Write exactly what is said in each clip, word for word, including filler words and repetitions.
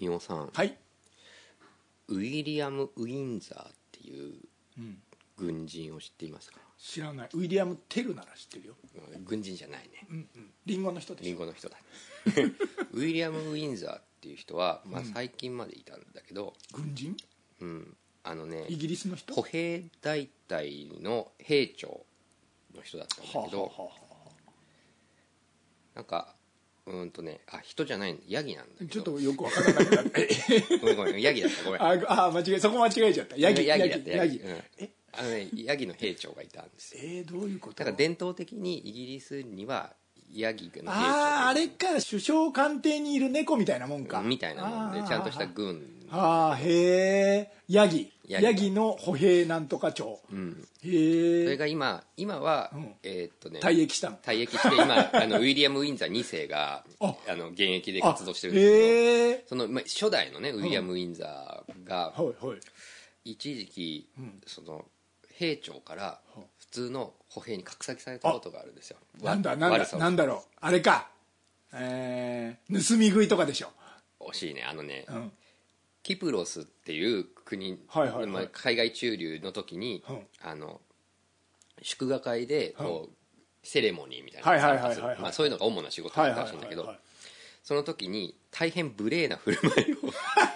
三尾さん、 はい。 ウィリアム・ウィンザーっていう軍人を知っていますか？ 知らない。ウィリアム・テルなら知ってるよ。 軍人じゃないね。 うんうん。リンゴの人でしょ。 リンゴの人だウィリアム・ウィンザーっていう人は、まあ、最近までいたんだけど、 軍人？ うん、あのね、 イギリスの人？ 歩兵大隊の兵長の人だったんだけど、 はあはあはあ、 なんかうんとね、あ、人じゃないんだ、ヤギなんだけど、 ちょっとよくわからなくなってごめんごめん、ヤギだったごめん、 ああ、間違え、そこ間違えちゃった。ヤギ、 ヤギだったヤギ。 ヤギ、うん、 え、 あのね、ヤギの兵長がいたんですよ。 えー、どういうこと？ だから伝統的にイギリスにはヤギの兵長がいる。 ああ、あれか、首相官邸にいる猫みたいなもんか。 みたいなもんで、ちゃんとした軍。 ああ、へえ、ヤギ。 ヤギヤギの歩兵なんとか長。 うん、 へえ。 それが今、今は、 うん、 えーっとね、 退役したの。 退役して今あのウィリアム・ウィンザーに世がああの現役で活動してるんですけど、 へえ。 その、まあ、初代のねウィリアム・ウィンザーが、 はいはい。 一時期、 うんその兵長から普通の歩兵に格下げされたことがあるんですよ。 なんだなんだなんだろう、あれか、えー、盗み食いとかでしょ。 惜しいね。あのね、 うん、 キプロスっていう国、 はいはいはい、 まあ、海外駐留の時に、 うん、 あの祝賀会でこう、うん、セレモニーみたいなはいはいのを参加する、まあ、そういうのが主な仕事だったらしいんだけど、その時に大変無礼な振る舞いを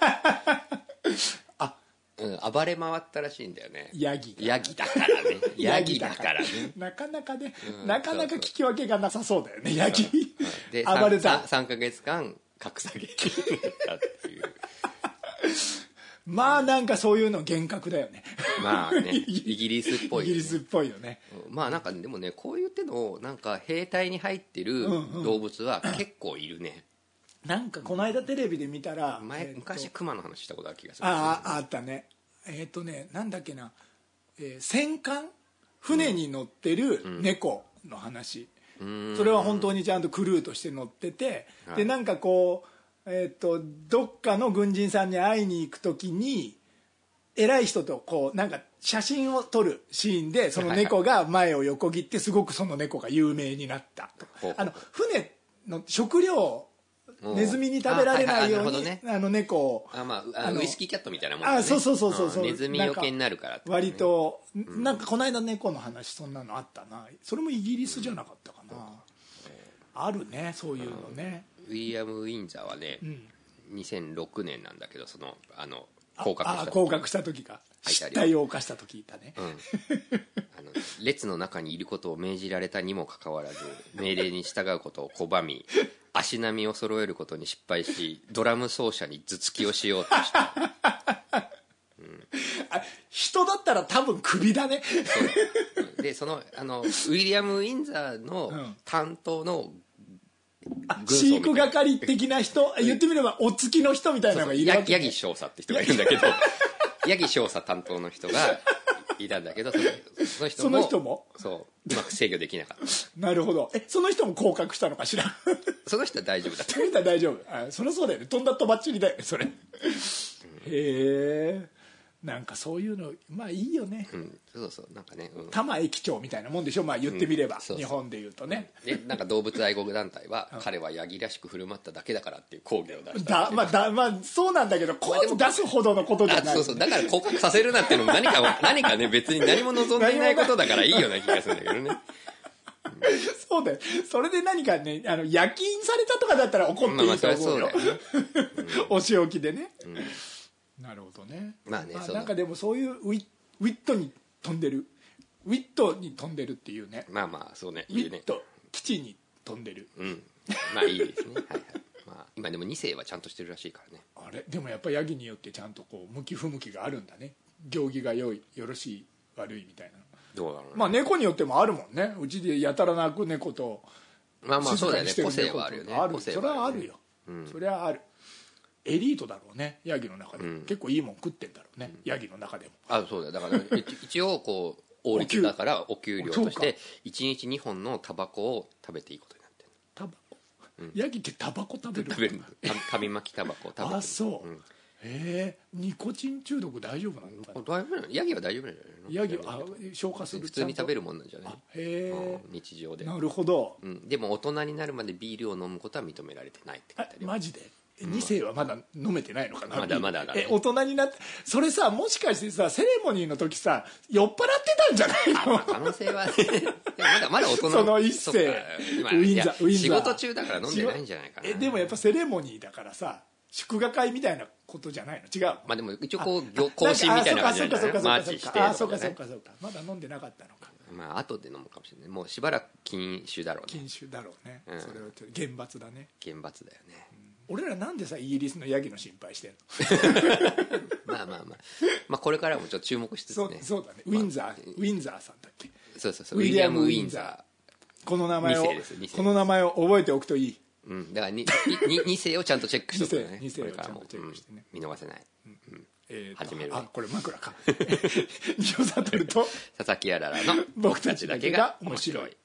うん、暴れ回ったらしいんだよね。 ヤギヤギだからね。ヤギだからね。 なかなかね、 うん、 なかなか聞き分けがなさそうだよね、ヤギ。 うん、で暴れた。 さんかげつかん格下げだったっていう。 まあなんかそういうの厳格だよね。 まあね、イギリスっぽい、 ね、イギリスっぽいよね。 まあなんかでもね、こういう手のなんか兵隊に入ってる動物は結構いるね。うんうん、 なんかこの間テレビで見たら前、えー、昔クマの話したことある気がする。 ああ、あったね。えっ、ー、とね、なんだっけな、えー、戦艦船に乗ってる猫の話、うん、それは本当にちゃんとクルーとして乗ってて、うん、でなんかこう、えっ、ー、とどっかの軍人さんに会いに行くときに偉い人とこうなんか写真を撮るシーンでその猫が前を横切ってすごくその猫が有名になったと。あの船の食料ネズミに食べられないように あ,、ね、あの猫をあ、まあ、あウイスキーキャットみたいなもんだね。 あ、そうそうそうそうそう、 ネズミよけになるからって、ね、 割と、うん、なんかこの間猫の話そんなのあったな。それもイギリスじゃなかったかな、うん、あるね、そういうのね。 ウィリアム・ウィンザーはね、うん、にせんろくねんなんだけど、そのあの降格した時。ああ、降格した時か。失態を犯した時いたね、うん、 あの列の中にいることを命じられたにもかかわらず命令に従うことを拒み足並みを揃えることに失敗しドラム奏者に頭突きをしようとした、うん、 あ、人だったら多分クビだね。 そうでそのあのウィリアム・ウィンザーの担当の、 うん、あ、飼育係的な人、言ってみればお付きの人みたいなのがいるわけ、ね、 そうそう、ヤギ少佐って人がいるんだけどヤギ少佐担当の人がいたんだけど、その, その人もその人もそううまく制御できなかった。 なるほど。え、その人も降格したのかしら。 その人は大丈夫だった。 その人は大丈夫。あ、そりゃそうだよね。飛んだとばっちりだよね、それ。うん、へえ。なんかそういうのまあいいよね、 うん、そうそう、なんかね、うん、 多摩駅長みたいなもんでしょ、まあ言ってみれば、うん、そうそう、日本で言うとね。 でなんか動物愛護団体は、うん、彼はヤギらしく振る舞っただけだからっていう抗議を出しただ、まあだ、まあそうなんだけど、こう出すほどのことじゃない、ね、 そうそう、だから降格させるなっていうのも何か何かね、別に何も望んでいないことだからいいような気がするんだけどね。 そうだよ。それで何かね、あの夜勤されたとかだったら怒っていいと思うよ。まあまあそうだよね、うん、お仕置きでね、うん、なるほどね。 まあね、 まあ、なんかでもそういうウィッ、ウィットに飛んでる、ウィットに飛んでるっていうね。 まあまあそうね。 ウィット、基地に飛んでる。 うん。まあいいですね。はいはい。まあ今でもに世はちゃんとしてるらしいからね。 あれでもやっぱヤギによってちゃんとこう向き不向きがあるんだね。行儀が良い、よろしい、悪いみたいな。 どうだろうね。 まあ猫によってもあるもんね。うちでやたら鳴く猫と、 まあまあそうだよね。個性はあるよね。 ある。それはあるよ。うん、それはある。エリートだろうね、ヤギの中で、うん、結構いいもん食ってんだろうね、うん、ヤギの中でも。 あ、そうだよ。だから一応こう法律だからお給料としていちにちにほんのタバコを食べていいことになってる。 タバコ、うん、ヤギってタバコ食べるの？ 食べる。紙巻きタバコを食べてる。 あ、そう。うん、へえ、ニコチン中毒大丈夫なのかな？ 大丈夫なの？ヤギは大丈夫なんじゃないの？ ヤギは消化する。 普通に食べるもんなんじゃない？ へえ、 うん、日常で。 なるほど、 うん。でも大人になるまでビールを飲むことは認められてないって書いてあるよ。 マジで？ に世はまだ飲めてないのかな、 まだまだだねえ大人になってそれさもしかしてさセレモニーの時さ酔っ払ってたんじゃないの？ まあ可能性はねでもまだまだ大人その一世そっか今ウィンザーいやウィンザー仕事中だから飲んでないんじゃないかな。 えでもやっぱセレモニーだからさ祝賀会みたいなことじゃないの？違う？ まあでも一応こう行行進みたいな感じなんじゃないの？マーチしてあそうとかじゃないかそうかそうかまだ飲んでなかったのか。 まあ後で飲むかもしれない。もうしばらく禁酒だろうね。 禁酒だろうね、 うんそれはちょっと厳罰だね。 厳罰だよね、 俺らなんでさイギリスのヤギの心配してんの？ まあまあまあまあこれからもちょっと注目しつつそうね。 そうだねウィンザー、ウィンザーさんだっけ？ そうそうそうウィリアム・ウィンウザー。この名前をに世ですに世この名前を覚えておくといい。 うん、だからににに世をちゃんとチェックしておくよね。 に世これからもに世をちゃんとチェックしてねうん見逃せない。 えーと始めるねあこれ枕かニオサトルと佐々木あららの僕たちだけが面白い。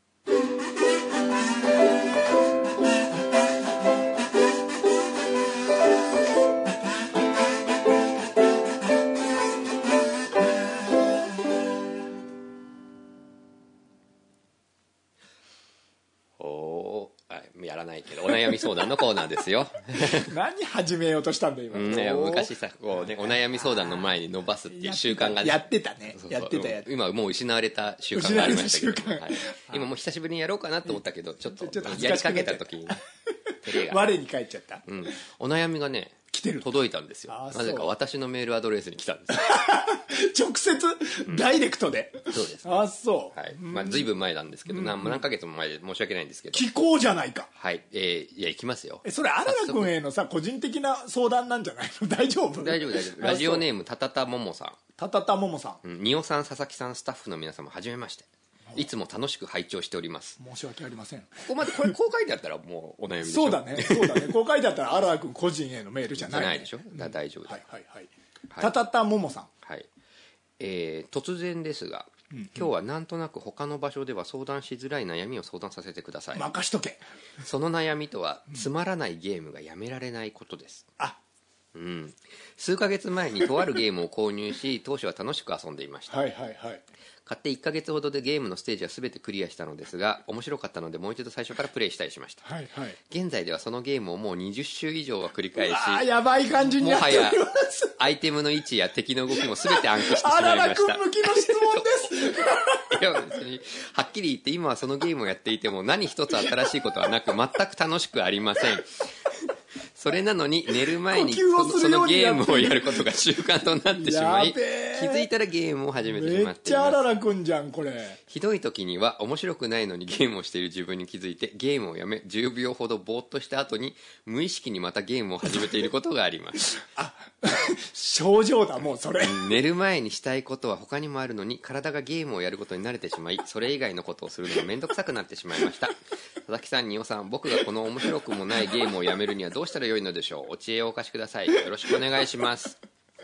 おーあやらないけどお悩み相談のコーナーですよ。 何始めようとしたんだ今、 うんね、 おー昔さこう、ね、お悩み相談の前に伸ばすっていう習慣がねやってたねそうそうやってたやってた今もう失われた習慣がありましたけど、 失われた習慣はい、今もう久しぶりにやろうかなと思ったけどちょっとちょっと恥ずやりかかしくなっちゃったけた時に照れが、 我に返っちゃった、 うん、お悩みがね来てる届いたんですよ。 あーなぜかそう私のメールアドレスに来たんですよ。 直接、ダイレクトでそうです、 あそう、 はいまあ、ずいぶん前なんですけど、何何ヶ月も前で申し訳ないんですけど、 聞こうじゃないか。 はいえー、いや行きますよ。 えそれあらら君へのさ個人的な相談なんじゃないの？大丈夫？ 大丈夫大丈夫。ラジオネームたたたももさん、 たたたももさん、 うん、におさん佐々木さんスタッフの皆様はじめまして。いつも楽しく拝聴しております。 申し訳ありません。 ここまでこれこう書いてあったらもうお悩みでしょ。 そうだねそうだねこう書いてあったらあらら君個人へのメールじゃない、 じゃないでしょ。だから大丈夫だ、 はいはいはい、 はいたたたももさん、 はいえー突然ですが、今日はなんとなく他の場所では相談しづらい悩みを相談させてください。 任しとけ。 その悩みとはつまらないゲームがやめられないことです。 あうん、数ヶ月前にとあるゲームを購入し当初は楽しく遊んでいました。 はいはいはい。 買っていっかげつほどでゲームのステージは全てクリアしたのですが面白かったのでもう一度最初からプレイしたりしました。 はいはい。 現在ではそのゲームをもうにじゅっ周以上は繰り返し、 あーやばい感じになっておりまもはやす。 アイテムの位置や敵の動きも全て暗記してしあららまいました。 君向きの質問ですいや別にはっきり言って今はそのゲームをやっていても何一つ新しいことはなく全く楽しくありません。それなのに寝る前に呼吸をそそのするようにゲームをやることが習慣となってしまいやべえ気づいたらゲームを始めてしめっまっています。 ちゃあらら君じゃんこれ。 ひどい時には面白くないのにゲームをしている自分に気づいてゲームをやめじゅうびょうほどぼーっとした後に無意識にまたゲームを始めていることがあります。 あ症状だもうそれ。 寝る前にしたいことは他にもあるのに体がゲームをやることに慣れてしまいそれ以外のことをするのが面倒くさくなってしまいました。佐々木さん、仁尾さん、僕がこの面白くもないゲームをやめるにはどうしたらよいのでしょう。お知恵をお貸しください。よろしくお願いします。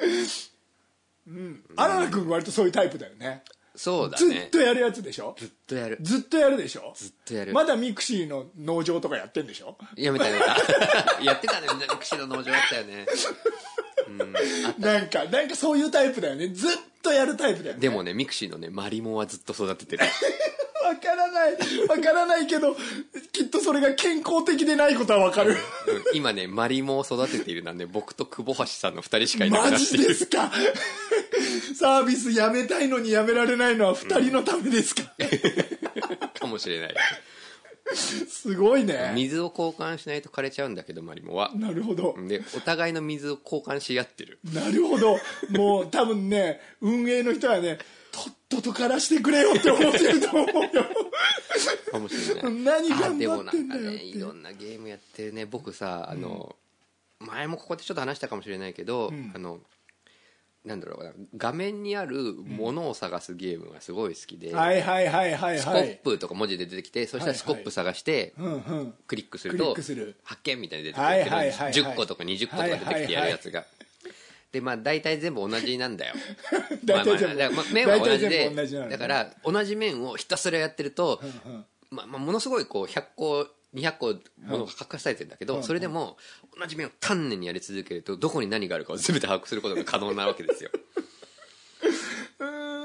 あらら君割とそういうタイプだよね。 そうだね。 ずっとやるやつでしょ。 ずっとやる。 ずっとやるでしょ。 ずっとやる。 まだミクシーの農場とかやってんでしょ。 やめたやめた。やってたね。ミクシーの農場あったよね。 なんかなんかそういうタイプだよね。ずっとやるタイプだよね。 でもね、ミクシーのねマリモはずっと育ててる。 わからないわからないけどきっとそれが健康的でないことはわかる。 うん今ねマリモを育てているなんで僕と久保橋さんのふたりしかいなくなマジっている。 ですか。サービスやめたいのにやめられないのはふたりのためですか。 かもしれない。 すごいね。 水を交換しないと枯れちゃうんだけどマリモは。 なるほどでお互いの水を交換し合ってる。 なるほど。もう多分ね運営の人はねとっとと枯らしてくれよって思ってると思うよ。 かもしれない。 何頑張ってんだよってあでもなんかねいろんなゲームやってるね。僕さあの、うん、前もここでちょっと話したかもしれないけど、うん、あのなんだろうな画面にあるものを探すゲームがすごい好きで、うん、 はいはいはいはいはい、 スコップとか文字で出てきてそしたらスコップ探して、 はいはいうんうん、 クリックすると発見みたいに出てくる、はいはいはいはい、じゅっことかにじゅっことか出てきてやるやつが、はいはいはい、でまあ大体全部同じなんだよ。大体全部、まあまあ、面は同じで同じだから同じ面をひたすらやってると、うんうんまあ、まあものすごいこうひゃっこにひゃっこものが隠されてるんだけど、うん、それでも同じ面を丹念にやり続けるとどこに何があるかを全て把握することが可能なわけですよ。 うんあの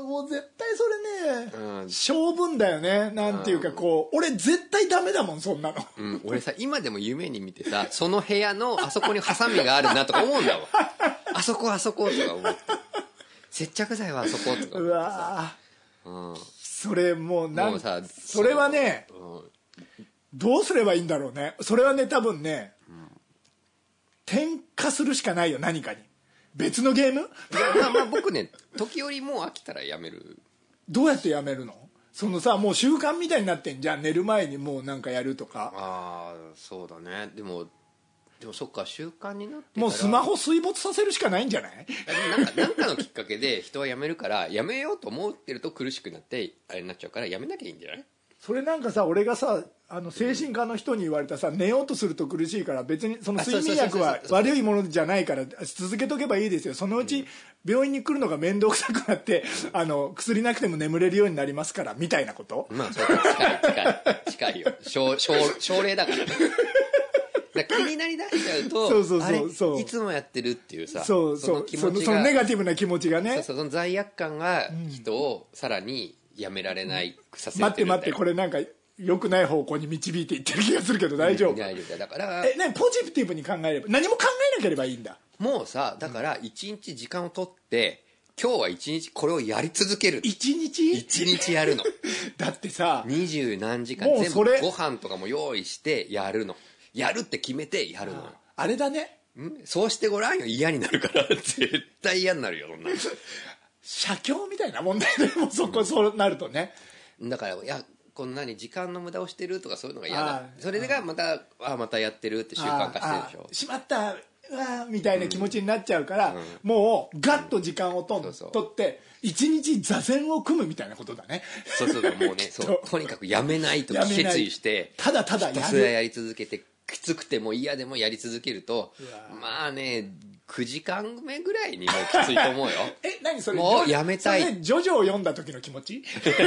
もう絶対それね、 うん、 性分だよね。なんていうかこう、俺絶対ダメだもんそんなの、 うん、俺さ今でも夢に見てさその部屋のあそこにハサミがあるなとか思うんだわあそこあそことか思って接着剤はあそことか思ってさ、うわ、 うん、それもうなんもうさそれはね、 うん、 どうすればいいんだろうね。それはね多分ね、うん、転化するしかないよ、何かに。別のゲーム。 まあまあ僕ね時折もう飽きたらやめる。 どうやってやめるの？そのさ、もう習慣みたいになってんじゃん。寝る前にもうなんかやるとか。 ああそうだね。でもでもそっか、習慣になってからもうスマホ水没させるしかないんじゃない？ なんかなんかのきっかけで人はやめるから、やめようと思ってると苦しくなってあれになっちゃうから、やめなきゃいいんじゃない？ それなんかさ、俺がさ、あの精神科の人に言われたさ、寝ようとすると苦しいから別にその睡眠薬は悪いものじゃないから続けとけばいいですよ、そのうち病院に来るのが面倒くさくなってあの薬なくても眠れるようになりますからみたいなこと。 まあそうか、近い近い近いよ、症症症例だからねだから気になりだしちゃうとそうそうそうそう、 あれいつもやってるっていうさ、 そうそう、その気持ちが、そのネガティブな気持ちがね、 そうそう、その罪悪感が人をさらにやめられないくさせてるんだよ。 待って待って、これなんか良くない方向に導いていってる気がするけど大丈夫？ うん、大丈夫だから。 え、ね、ポジティブに考えれば、何も考えなければいいんだ。 もうさ、だから一日時間を取って今日は一日これをやり続ける。 一日一日やるのだってさ、 二十何時間全部ご飯とかも用意してやるの。やるって決めてやるの。 あ, あれだね、 んそうしてごらんよ。嫌になるから絶対嫌になるよそんな写経みたいな問題でもそこ、うん、そうなるとね。 だからいやこんなに時間の無駄をしてるとかそういうのが嫌だ。それがまたあまたやってるって習慣化してるでしょ。 しまったうわみたいな気持ちになっちゃうから、うん、もうガッと時間をと、うん、そうそう取って一日座禅を組むみたいなことだね。 そうそう、もうねそうとにかくやめないと決意してただただやる、 ひたすらやり続けて、きつくても嫌でもやり続けると、まあねくじかんめぐらいにもうきついと思うよえ、何それ、 もうやめたい。 それジョジョを読んだ時の気持ち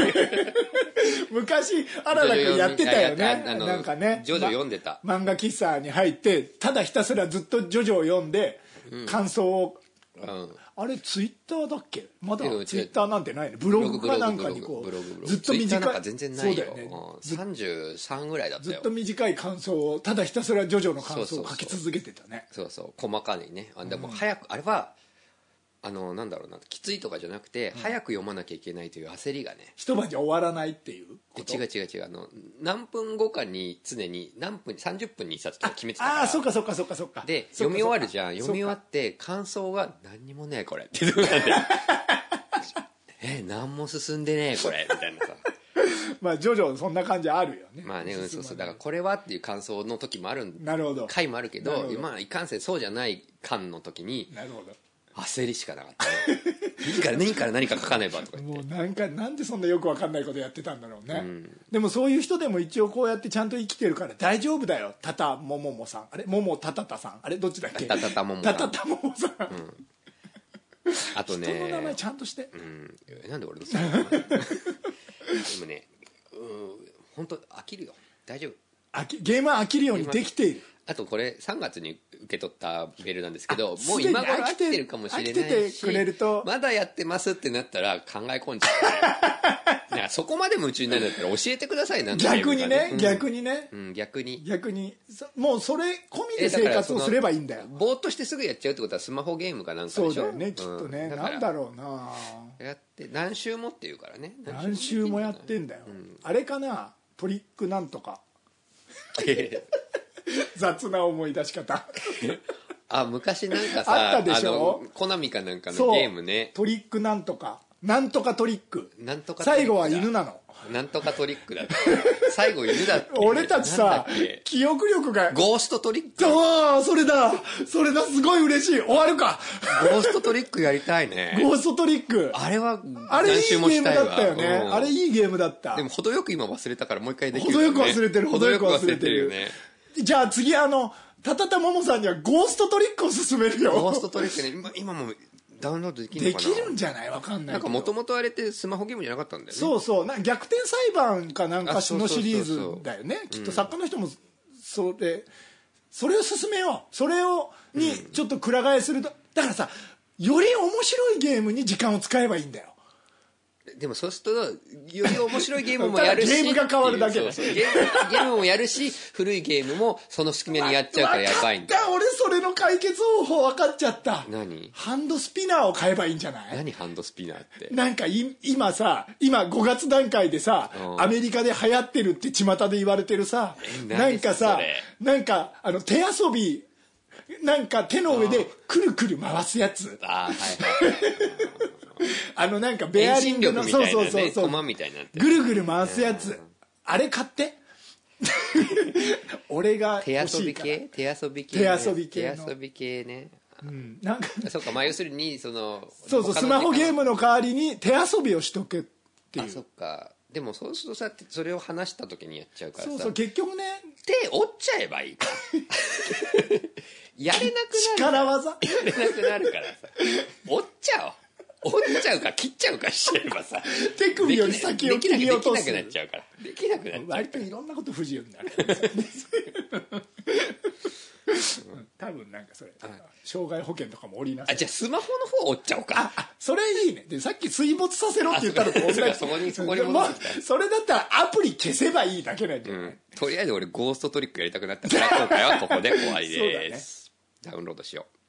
昔原田君やってたよね。なんかね、 ジョジョ読んでた、 ま、漫画喫茶に入ってただひたすらずっとジョジョを読んで、うん、感想を、うん、あれツイッターだっけ、まだツイッターなんてないね、ブログかなんかにこうずっと短い、 全然ないよ、 そうだよね、 さんじゅうさんぐらいだったよ。 ずっと短い感想をただひたすらジョジョの感想を書き続けてたね。 そうそう、細かにね。あでも早く、うん、あれはあのなんだろうな、きついとかじゃなくて、うん、早く読まなきゃいけないという焦りがね、 一晩じゃ終わらないっていうこと。 違う違う違う、あの何分後かに常に何分さんじゅっぷんにいっさつとか決めてたから。 ああ、そっかそっかそっかそっか。 で読み終わるじゃん。読み終わって感想が何にもねえこれっていうのがあってえ何も進んでねえこれみたいなさまあジョジョそんな感じあるよね。 まあね、うん、そうそう、だからこれはっていう感想の時もあるん、 なるほど、 回もあるけど、まあいかんせんそうじゃない感の時に、 なるほど、 焦りしかなかったねいいからね、いいから何か書かねばとか言って、 もうなんかなんでそんなよく分かんないことやってたんだろうね、うん、でもそういう人でも一応こうやってちゃんと生きてるから大丈夫だよ。タタモモモさん、あれモモタタタさん、あれどっちだっけ、 タタタモモさん、 タタタモモさん、うん、 あとね、 人の名前ちゃんとして、 うん、なんで俺の名前でもね、本当飽きるよ、大丈夫、 飽きゲームは飽きるようにできている。 あとこれさんがつに受け取ったメールなんですけど、もう今頃飽きてるかもしれないし、 くれるとまだやってますってなったら考え込んじゃういやそこまで夢中になるんだったら教えてください。なんて逆にね、うん、逆にね、 うん、逆に逆にもうそれ込みで生活をすればいいんだよ。 ぼーっとしてすぐやっちゃうってことはスマホゲームかなんかでしょ。 そうだよね、きっとね、うん、なんだろうな、 やって何週もっていうからね、 何週もやってんだよ、うん、あれかな、トリックなんとか雑な思い出し方あ、昔なんかさあったでしょ、 あのコナミかなんかのゲームね、 トリックなんとかなんとかトリック、 なんとか最後は犬なの、 なんとかトリックだって最後犬だって俺たちさ記憶力がゴーストトリック、 ああそれだそれだ、すごい嬉しい。終わるかゴーストトリックやりたいねゴーストトリック、 あれはあれいいゲームだったよね、うん、あれいいゲームだった。 でも程よく今忘れたからもう一回できる、ね、 程よく忘れてる、程よく忘れてるよね。じゃあ次、あのたたたももさんにはゴーストトリックを勧めるよ。 ゴーストトリックね、今, 今もダウンロードできるのかな。 できるんじゃない、わかんないけど。なんかもともとあれってスマホゲームじゃなかったんだよね。 そうそう、な逆転裁判かなんかのシリーズだよね、きっと作家の人もそれそれを勧めよう。それをにちょっとくら替えすると、だからさ、より面白いゲームに時間を使えばいいんだよ。 でもそうするとより面白いゲームもやるしゲームが変わるだけだ。 そうそうゲームゲームもやるし古いゲームもその隙間にやっちゃうからやばいんだ。 分かった、俺それの解決方法分かっちゃった。 何？ ハンドスピナーを買えばいいんじゃない？ 何ハンドスピナーって。 なんかい今さ今ごがつ段階でさ、うん、アメリカで流行ってるって巷で言われてるさ、なんかさなんかあの手遊びなんか手の上でくるくる回すやつ。あ、はいはいあのなんかベアリングのそうそうそうそう駒みたいになってぐるぐる回すやつ、あれ買って俺が欲しいから。 手遊び系手遊び系、 ね、手遊び系の手遊び系ね、 うん、なんかそうか、まあ、要するにそのそうそうスマホゲームの代わりに手遊びをしとけっていう。 あ、そっか。でもそうするとさそれを話した時にやっちゃうからさ、 そうそう結局ね手折っちゃえばいいからやれなくなる力技やれなくなるからさ折っちゃおう折っちゃうか切っちゃうかしちゃえばさ手首より先を切り落とす。 できなくなっちゃうからできなくなっちゃうから割といろんなこと不自由になる多分なんかそれ障害保険とかも折りなさい。 あ、じゃあスマホの方折っちゃおうか。 ああそれいいね。でさっき水没させろって言ったのと同じ。 そこにそこに戻ってきた。 それだったらアプリ消せばいいだけなんじゃない、うん、 とりあえず俺ゴーストトリックやりたくなったから今回はここで終わりです、ね、ダウンロードしよう。